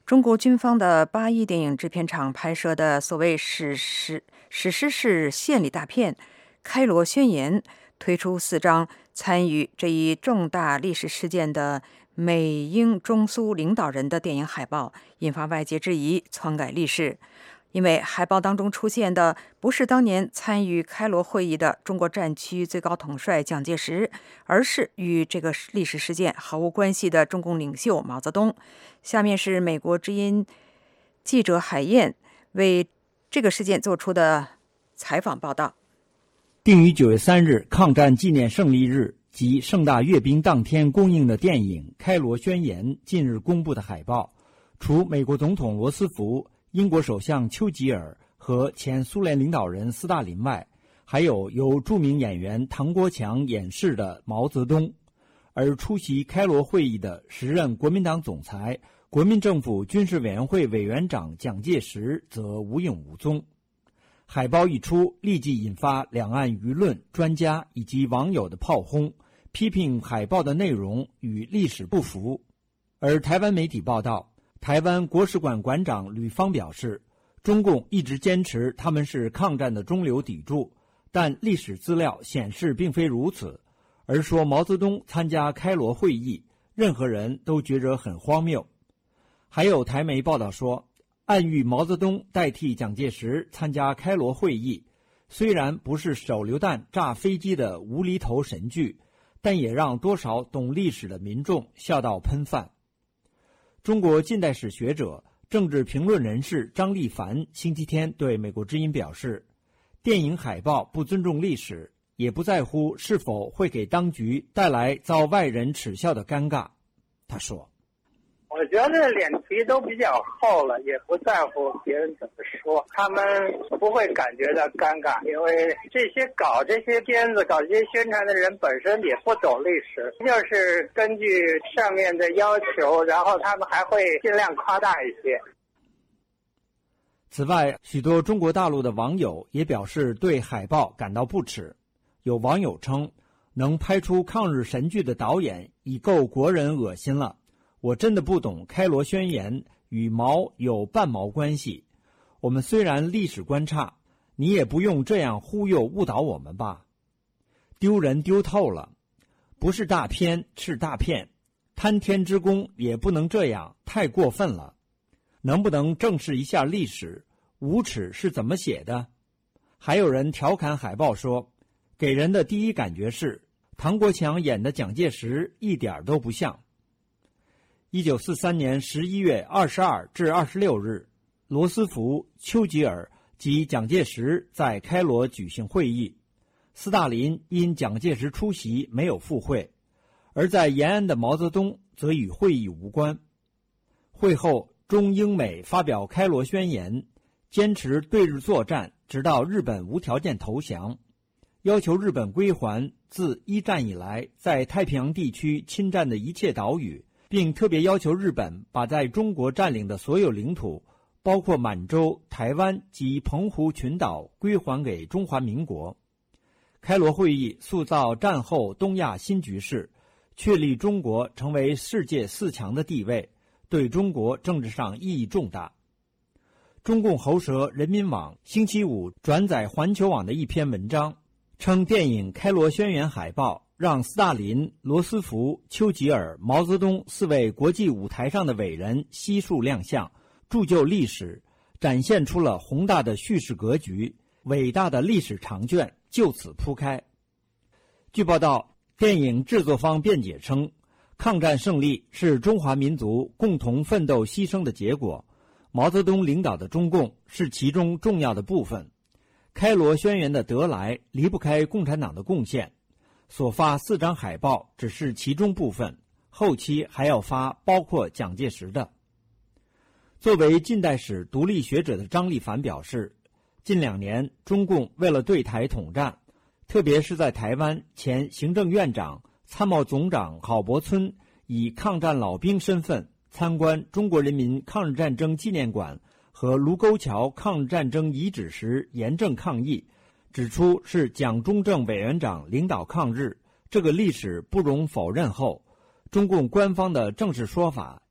中国军方的八一电影制片厂拍摄的所谓史诗史诗式献礼大片《开罗宣言》推出四张参与这一重大历史事件的美英中苏领导人的电影海报，引发外界质疑篡改历史。因为海报当中出现的不是当年参与开罗会议的中国战区最高统帅蒋介石，而是与这个历史事件毫无关系的中共领袖毛泽东。下面是美国之音记者海燕为这个事件做出的采访报道。 定于九月三日抗战纪念胜利日及盛大阅兵当天公映的电影《开罗宣言》近日公布的海报，除美国总统罗斯福、英国首相丘吉尔和前苏联领导人斯大林外，还有由著名演员唐国强演饰的毛泽东。而出席开罗会议的时任国民党总裁、国民政府军事委员会委员长蒋介石则无影无踪。海报一出，立即引发两岸舆论、专家以及网友的炮轰，批评海报的内容与历史不符。而台湾媒体报道，台湾国史馆馆长吕方表示，中共一直坚持他们是抗战的中流砥柱，但历史资料显示并非如此，而说毛泽东参加开罗会议，任何人都觉得很荒谬。还有台媒报道说，暗喻毛泽东代替蒋介石参加开罗会议，虽然不是手榴弹炸飞机的无厘头神剧，但也让多少懂历史的民众笑到喷饭。中国近代史学者、政治评论人士张立凡星期天对美国之音表示，电影海报不尊重历史，也不在乎是否会给当局带来遭外人耻笑的尴尬。他说， 我觉得脸皮都比较厚了，也不在乎别人怎么说，他们不会感觉到尴尬，因为这些搞这些片子、搞这些宣传的人本身也不懂历史，就是根据上面的要求，然后他们还会尽量夸大一些。 此外，许多中国大陆的网友也表示对海报感到不耻。有网友称，能拍出抗日神剧的导演已够国人恶心了。我真的不懂开罗宣言与毛有半毛关系。我们虽然历史观差，你也不用这样忽悠误导我们吧。丢人丢透了，不是大片是大片，贪天之功也不能这样，太过分了。能不能正视一下历史？无耻是怎么写的？还有人调侃海报说，给人的第一感觉是唐国强演的蒋介石一点都不像。一九四三年十一月二十二至二十六日，罗斯福、丘吉尔及蒋介石在开罗举行会议，斯大林因蒋介石出席没有赴会，而在延安的毛泽东则与会议无关。会后，中英美发表开罗宣言，坚持对日作战，直到日本无条件投降，要求日本归还自一战以来在太平洋地区侵占的一切岛屿，并特别要求日本把在中国占领的所有领土，包括满洲、台湾及澎湖群岛归还给中华民国。开罗会议塑造战后东亚新局势，确立中国成为世界四强的地位，对中国政治上意义重大。中共喉舌人民网星期五转载环球网的一篇文章，称电影《开罗宣言》海报让斯大林、罗斯福、丘吉尔、毛泽东四位国际舞台上的伟人悉数亮相，铸就历史，展现出了宏大的叙事格局，伟大的历史长卷就此铺开。据报道，电影制作方辩解称，抗战胜利是中华民族共同奋斗牺牲的结果，毛泽东领导的中共是其中重要的部分。开罗宣言的得来离不开共产党的贡献，所发四张海报只是其中部分，后期还要发包括蒋介石的。作为近代史独立学者的张立凡表示，近两年中共为了对台统战，特别是在台湾，前行政院长、参谋总长郝柏村以抗战老兵身份参观中国人民抗日战争纪念馆和卢沟桥抗日战争遗址时严正抗议，指出是蒋中正委员长领导抗日，这个历史不容否认后，中共官方的正式说法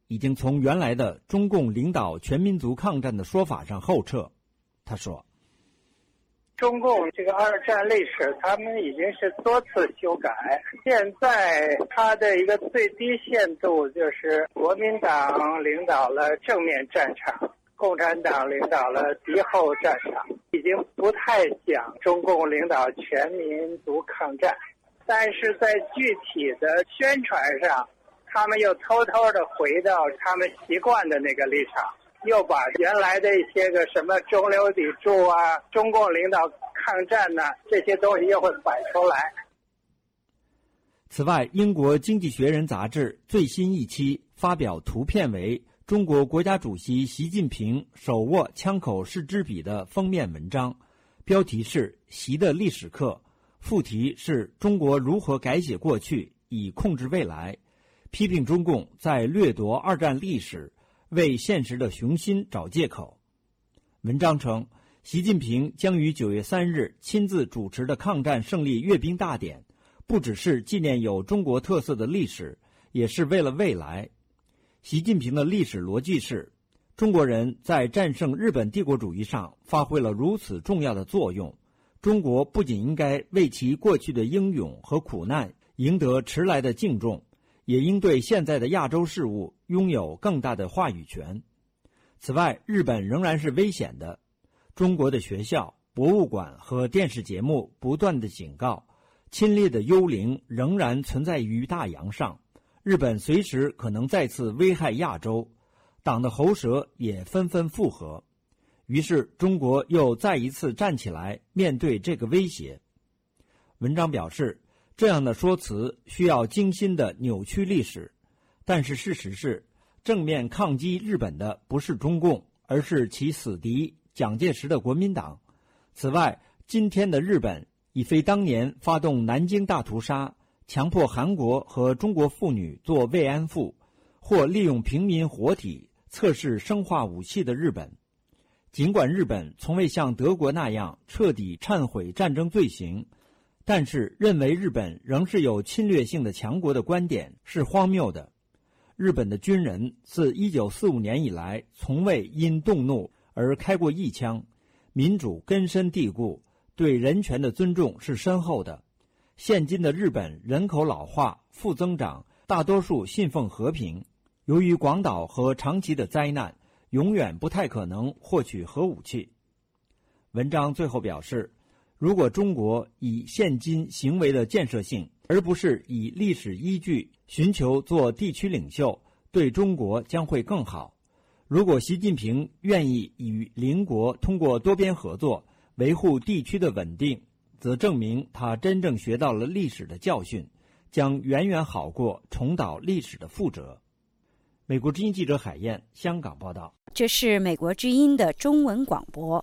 已经从原来的中共领导全民族抗战的说法上后撤。他说， 中共这个二战历史，他们已经是多次修改。现在它的一个最低限度就是国民党领导了正面战场，共产党领导了敌后战场，已经不太讲中共领导全民族抗战。但是在具体的宣传上，他们又偷偷的回到他们习惯的那个立场，又把原来的一些个什么中流砥柱啊、中共领导抗战呐、啊、这些东西又会摆出来。 此外，英国《经济学人》杂志最新一期发表图片为中国国家主席习近平手握枪口式之笔的封面文章，标题是《习的历史课》，副题是中国如何改写过去以控制未来，批评中共在掠夺二战历史，为现实的雄心找借口。文章称，习近平将于九月三日亲自主持的抗战胜利阅兵大典，不只是纪念有中国特色的历史，也是为了未来。习近平的历史逻辑是，中国人在战胜日本帝国主义上发挥了如此重要的作用，中国不仅应该为其过去的英勇和苦难赢得迟来的敬重，也应对现在的亚洲事务拥有更大的话语权。此外，日本仍然是危险的。中国的学校、博物馆和电视节目不断的警告，侵略的幽灵仍然存在于大洋上，日本随时可能再次危害亚洲，党的喉舌也纷纷附和。于是中国又再一次站起来面对这个威胁。文章表示，这样的说辞需要精心的扭曲历史，但是事实是，正面抗击日本的不是中共，而是其死敌蒋介石的国民党。此外，今天的日本已非当年发动南京大屠杀，强迫韩国和中国妇女做慰安妇，或利用平民活体测试生化武器的日本。尽管日本从未像德国那样彻底忏悔战争罪行，但是认为日本仍是有侵略性的强国的观点是荒谬的。日本的军人自一九四五年以来从未因动怒而开过一枪，民主根深蒂固，对人权的尊重是深厚的。现今的日本人口老化、负增长，大多数信奉和平。由于广岛和长崎的灾难，永远不太可能获取核武器。文章最后表示，如果中国以现今行为的建设性，而不是以历史依据寻求做地区领袖，对中国将会更好。如果习近平愿意与邻国通过多边合作维护地区的稳定，则证明他真正学到了历史的教训，将远远好过重蹈历史的覆辙。美国之音记者海燕，香港报道。 这是美国之音的中文广播。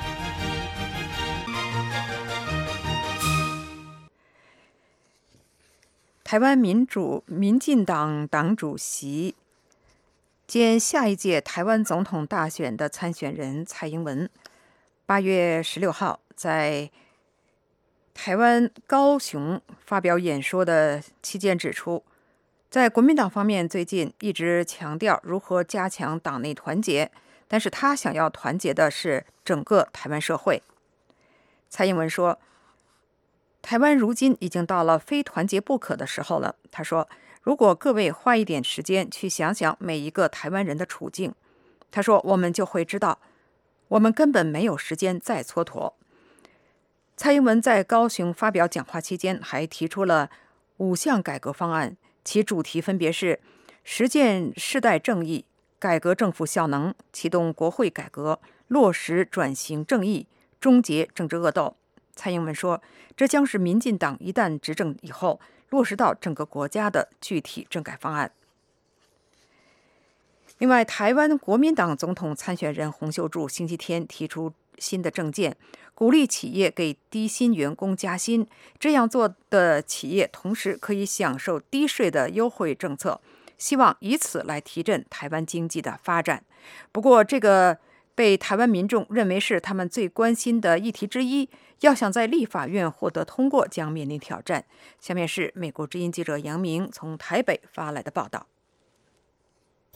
台湾民主民进党党主席兼下一届台湾总统大选的参选人蔡英文，八月十六号在台湾高雄发表演说的期间指出，在国民党方面最近一直强调如何加强党内团结，但是他想要团结的是整个台湾社会。蔡英文说，台湾如今已经到了非团结不可的时候了。他说，如果各位花一点时间去想想每一个台湾人的处境，他说，我们就会知道，我们根本没有时间再蹉跎。蔡英文在高雄发表讲话期间，还提出了五项改革方案，其主题分别是实践世代正义、改革政府效能、启动国会改革、落实转型正义、终结政治恶斗。蔡英文说，这将是民进党一旦执政以后落实到整个国家的具体政改方案。另外，台湾国民党总统参选人洪秀柱星期天提出新的政见，鼓励企业给低薪员工加薪，这样做的企业同时可以享受低税的优惠政策，希望以此来提振台湾经济的发展。不过，这个被台湾民众认为是他们最关心的议题之一，要想在立法院获得通过，将面临挑战。下面是美国之音记者杨明从台北发来的报道。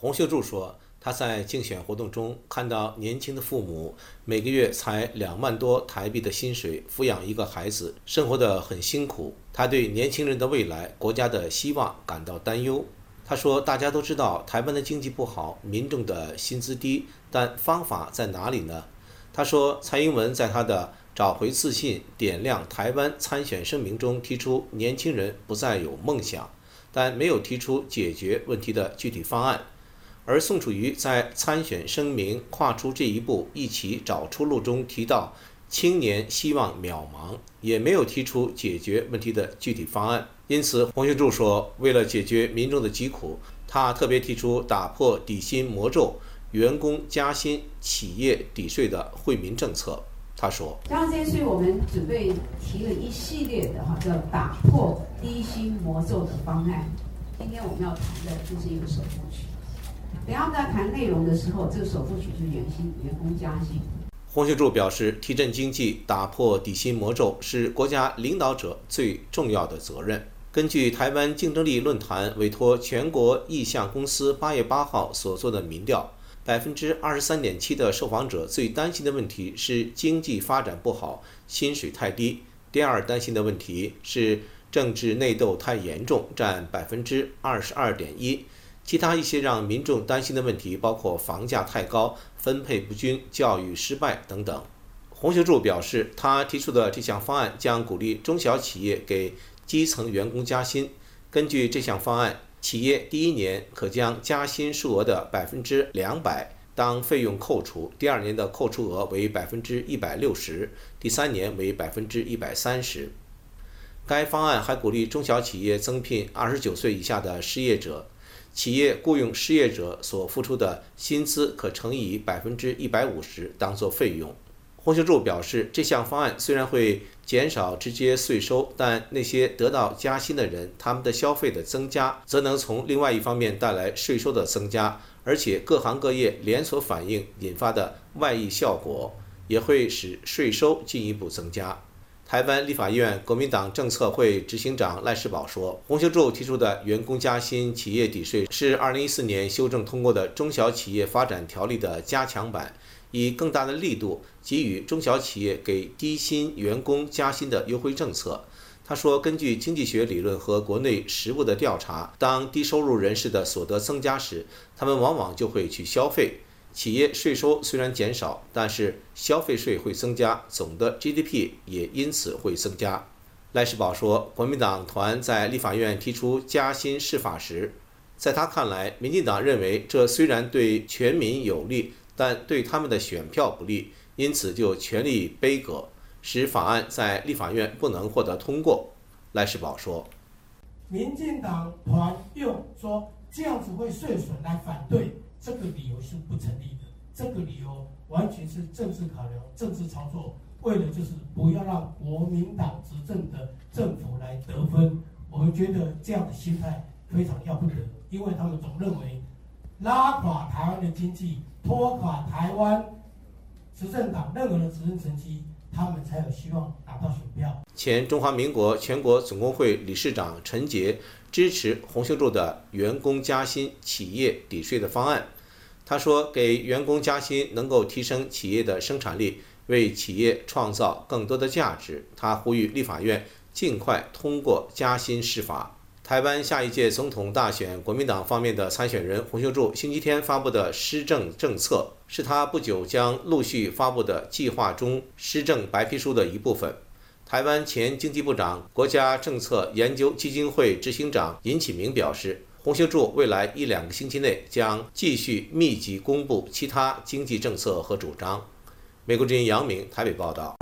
洪秀柱说，他在竞选活动中看到年轻的父母每个月才两万多台币的薪水抚养一个孩子，生活得很辛苦。他对年轻人的未来、国家的希望感到担忧。他说，大家都知道台湾的经济不好，民众的薪资低，但方法在哪里呢？他说，蔡英文在他的找回自信、点亮台湾参选声明中提出年轻人不再有梦想，但没有提出解决问题的具体方案。而宋楚瑜在参选声明跨出这一步，一起找出路中提到青年希望渺茫，也没有提出解决问题的具体方案。因此，洪秀柱说，为了解决民众的疾苦，他特别提出打破底薪魔咒、员工加薪、企业抵税的惠民政策。他说， 加上这些税，我们准备提了一系列的哈叫打破低薪魔咒的方案。今天我们要谈的就是一个首部曲。等一下在谈内容的时候，这个首部曲就是员薪员工加薪。 洪秀柱表示，提振经济、打破底薪魔咒是国家领导者最重要的责任。根据台湾竞争力论坛委托全国意向公司八月八号所做的民调，百分之二十三点七的受访者最担心的问题是经济发展不好、薪水太低。第二担心的问题是政治内斗太严重，占百分之二十二点一。其他一些让民众担心的问题包括房价太高、分配不均、教育失败等等。洪秀柱表示，他提出的这项方案将鼓励中小企业给基层员工加薪。根据这项方案，企业第一年可将加薪数额的百分之两百当费用扣除，第二年的扣除额为百分之一百六十，第三年为百分之一百三十。该方案还鼓励中小企业增聘二十九岁以下的失业者。企业雇佣失业者所付出的薪资可乘以百分之一百五十当作费用。洪秀柱表示，这项方案虽然会减少直接税收，但那些得到加薪的人，他们的消费的增加，则能从另外一方面带来税收的增加，而且各行各业连锁反应引发的外溢效果，也会使税收进一步增加。台湾立法院国民党政策会执行长赖士葆说，洪秀柱提出的员工加薪、企业抵税是二零一四年修正通过的中小企业发展条例的加强版，以更大的力度给予中小企业给低薪员工加薪的优惠政策。他说，根据经济学理论和国内实务的调查，当低收入人士的所得增加时，他们往往就会去消费。企业税收虽然减少，但是消费税会增加，总的 G D P 也因此会增加。赖士葆说，国民党团在立法院提出加薪释法时，在他看来，民进党认为这虽然对全民有利，但对他们的选票不利，因此就全力杯葛，使法案在立法院不能获得通过。赖士葆说， 民进党团用说这样子会税损来反对，这个理由是不成立的，这个理由完全是政治考量、政治操作，为了就是不要让国民党执政的政府来得分。我们觉得这样的心态非常要不得，因为他们总认为拉垮台湾的经济、拖垮台湾执政党任何的执政成绩，他们才有希望拿到选票。 前中华民国全国总工会理事长陈杰支持洪秀柱的员工加薪、企业抵税的方案。他说，给员工加薪能够提升企业的生产力，为企业创造更多的价值。他呼吁立法院尽快通过加薪释法。台湾下一届总统大选，国民党方面的参选人洪秀柱星期天发布的施政政策，是他不久将陆续发布的计划中施政白皮书的一部分。台湾前经济部长、国家政策研究基金会执行长尹启明表示，洪秀柱未来一两个星期内将继续密集公布其他经济政策和主张。美国之音杨明台北报道。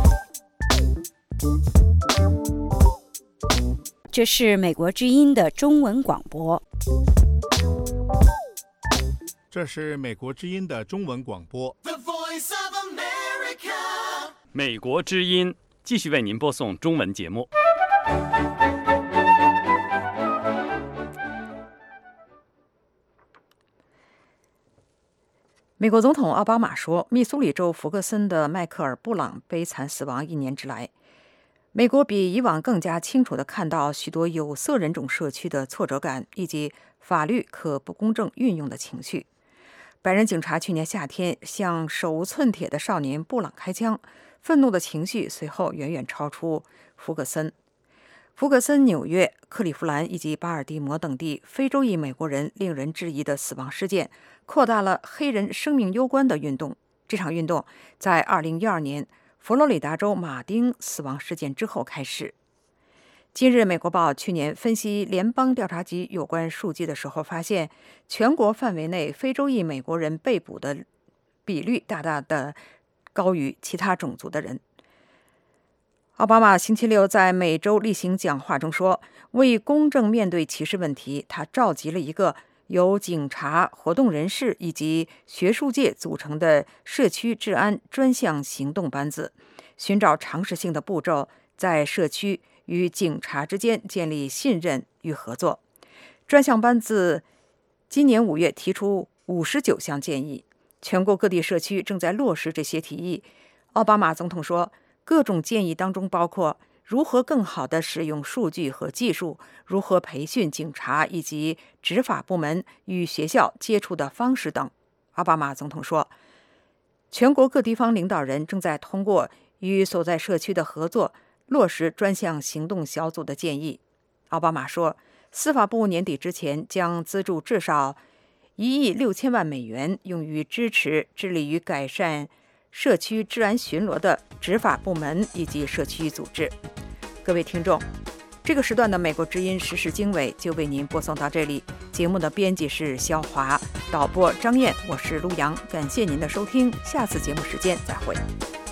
这是美国之音的中文广播。 这是美国之音的中文广播。 The Voice of America。 美国之音继续为您播送中文节目。 美国总统奥巴马说，密苏里州福克森的迈克尔·布朗悲惨死亡一年之来， 美国比以往更加清楚地看到许多有色人种社区的挫折感以及法律可不公正运用的情绪。白人警察去年夏天向手无寸铁的少年布朗开枪，愤怒的情绪随后远远超出弗格森。弗格森、纽约、克利夫兰以及巴尔的摩等地非洲裔美国人令人质疑的死亡事件，扩大了黑人生命攸关的运动。这场运动在二零一二年佛罗里达州马丁死亡事件之后开始。今日美国报去年分析联邦调查局有关数据的时候发现，全国范围内非洲裔美国人被捕的比率大大的高于其他种族的人。奥巴马星期六在美州例行讲话中说，为公正面对歧视问题，他召集了一个由警察、活动人士以及学术界组成的社区治安专项行动班子，寻找常识性的步骤，在社区与警察之间建立信任与合作。专项班子今年五月提出五十九项建议，全国各地社区正在落实这些提议。奥巴马总统说，各种建议当中包括如何更好地使用数据和技术，如何培训警察以及执法部门与学校接触的方式等。奥巴马总统说，全国各地方领导人正在通过与所在社区的合作落实专项行动小组的建议。奥巴马说，司法部年底之前将资助至少一亿六千万美元，用于支持致力于改善社区治安巡逻的执法部门以及社区组织。各位听众，这个时段的美国之音时事经纬就为您播送到这里。节目的编辑是肖华，导播张燕，我是陆阳，感谢您的收听，下次节目时间再会。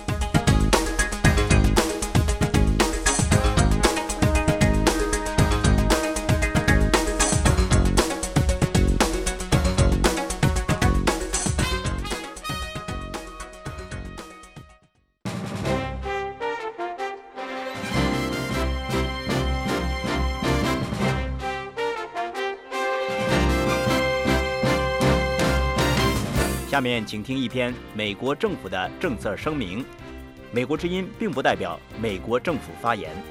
下面请听一篇美国政府的政策声明。美国之音并不代表美国政府发言。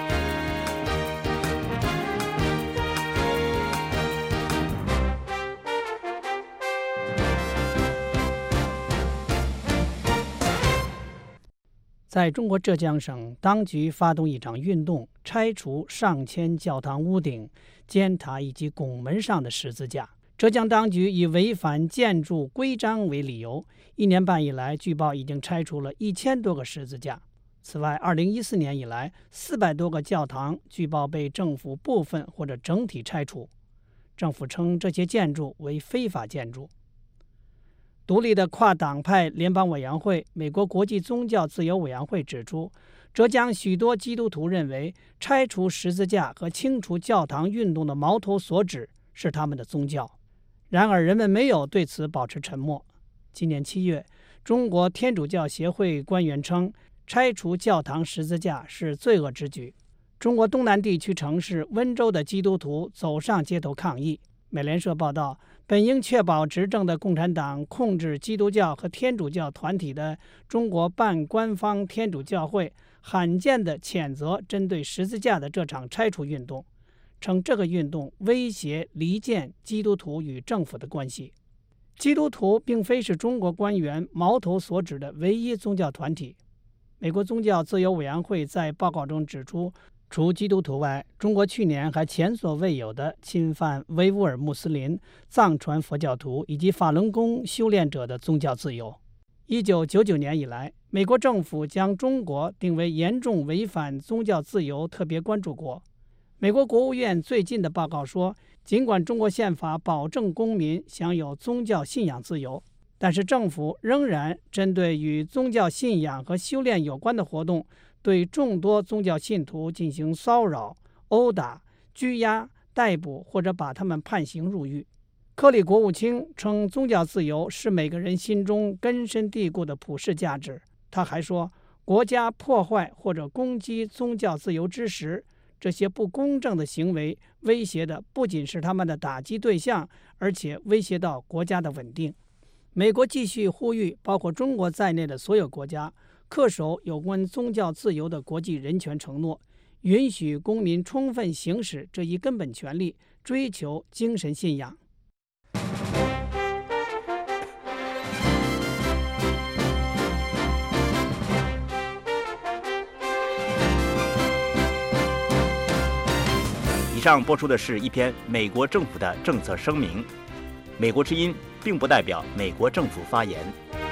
在中国浙江省，当局发动一场运动，拆除上千教堂屋顶、尖塔以及拱门上的十字架。浙江当局以违反建筑规章为理由，一年半以来，据报已经拆除了一千多个十字架。此外，二零一四年以来，四百多个教堂据报被政府部分或者整体拆除。政府称这些建筑为非法建筑。独立的跨党派联邦委员会美国国际宗教自由委员会指出，浙江许多基督徒认为，拆除十字架和清除教堂运动的矛头所指是他们的宗教。然而，人们没有对此保持沉默。今年七月，中国天主教协会官员称，拆除教堂十字架是罪恶之举。中国东南地区城市温州的基督徒走上街头抗议。美联社报道，本应确保执政的共产党控制基督教和天主教团体的中国半官方天主教会罕见地谴责针对十字架的这场拆除运动，称这个运动威胁离间基督徒与政府的关系。基督徒并非是中国官员矛头所指的唯一宗教团体。美国宗教自由委员会在报告中指出，除基督徒外，中国去年还前所未有地侵犯维吾尔穆斯林、藏传佛教徒以及法轮功修炼者的宗教自由。一九九九年以来，美国政府将中国定为严重违反宗教自由特别关注国。美国国务院最近的报告说，尽管中国宪法保证公民享有宗教信仰自由，但是政府仍然针对与宗教信仰和修炼有关的活动，对众多宗教信徒进行骚扰、殴打、拘押、逮捕或者把他们判刑入狱。克里国务卿称，宗教自由是每个人心中根深蒂固的普世价值。他还说，国家破坏或者攻击宗教自由之时，这些不公正的行为威胁的不仅是他们的打击对象，而且威胁到国家的稳定。美国继续呼吁包括中国在内的所有国家恪守有关宗教自由的国际人权承诺，允许公民充分行使这一根本权利，追求精神信仰。 以上播出的是一篇美国政府的政策声明。美国之音并不代表美国政府发言。